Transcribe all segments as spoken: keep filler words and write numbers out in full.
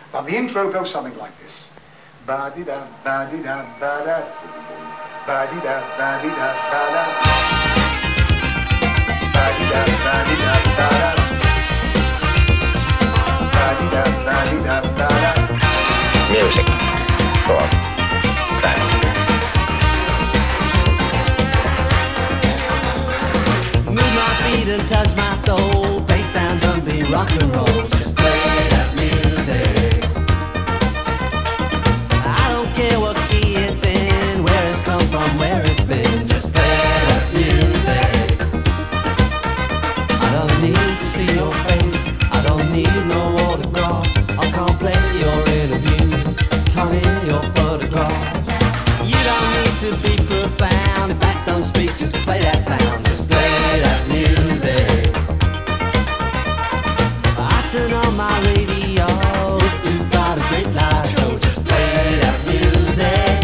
But the intro goes something like this. Ba-di-da, ba-di-da, ba-da, ba-di-da, ba-di-da, ba-da, ba-di-da, ba-di-da, ba-da, ba-di-da, ba-di-da, ba-da. Music for that. Move my feet and touch my soul. Bass sound, drum beat, rock and roll. Just play that music. I don't care what key it's in, where it's come from, where it's been. Just play that music. I don't need to see your face. I don't need no autographs. I can't play your interviews. Can't hear your photographs. You don't need to be profound. In fact, don't speak. Just play that sound. Just play that music. I turn on my radio. If you've got a great live show, just play that music.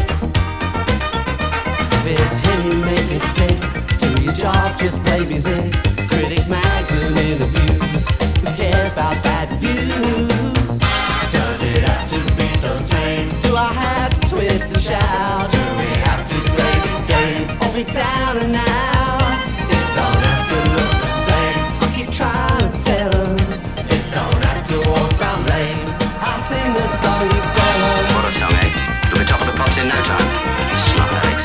If it's hitting, make it stick. Do your job, just play music. Critic mags and interviews. Who cares about bad views? Does it have to be so tame? Do I have to twist and shout? Do we have to play this game? Or be down and out? It don't have to look the same. I'll keep trying to tell them. It don't have to all sound lame. I'll sing the song you sang. What a song, eh? You'll be top of the pops in no time. Smart, eh?